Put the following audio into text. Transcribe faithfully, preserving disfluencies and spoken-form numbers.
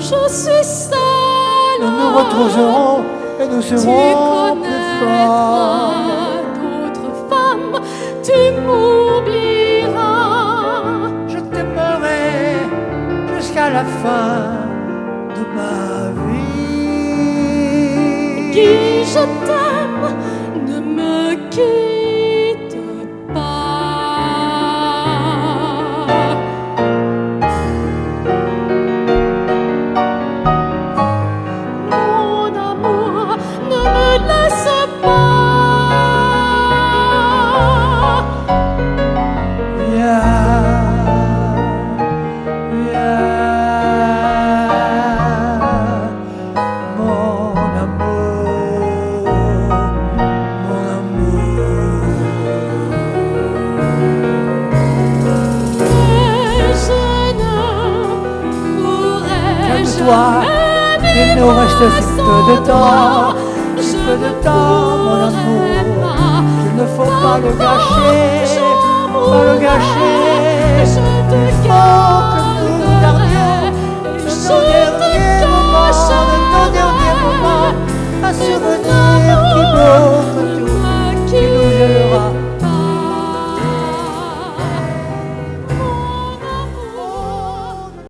je suis seule, nous nous retrouverons et nous tu serons plus forts. connaîtras d'autres femmes, tu m'oublieras. Je t'aimerai jusqu'à la fin de ma vie. Qui je t'aime, ne me quitte pas. Mon amour, ne me laisse pas. Viens, viens, mon amour, mon amour. Et je ne pourrai Calme-toi, jamais il nous reste si vivre peu de sans temps, toi. si Je peu de ne temps, mon pourrai amour. pas. Il ne faut pas le gâcher, pas le gâcher.